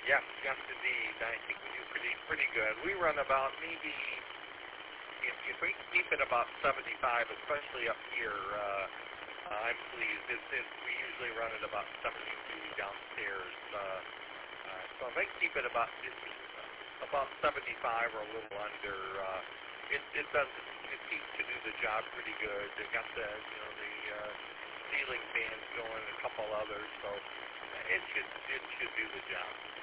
Yes, yes, indeed. I think we do pretty good. We run about maybe if we keep it about 75, especially up here. I'm pleased. We usually run at about 72 downstairs. So if I keep it about 75 or a little under, it does it seems to do the job pretty good. They got the ceiling fans going, and a couple others, so it should do the job.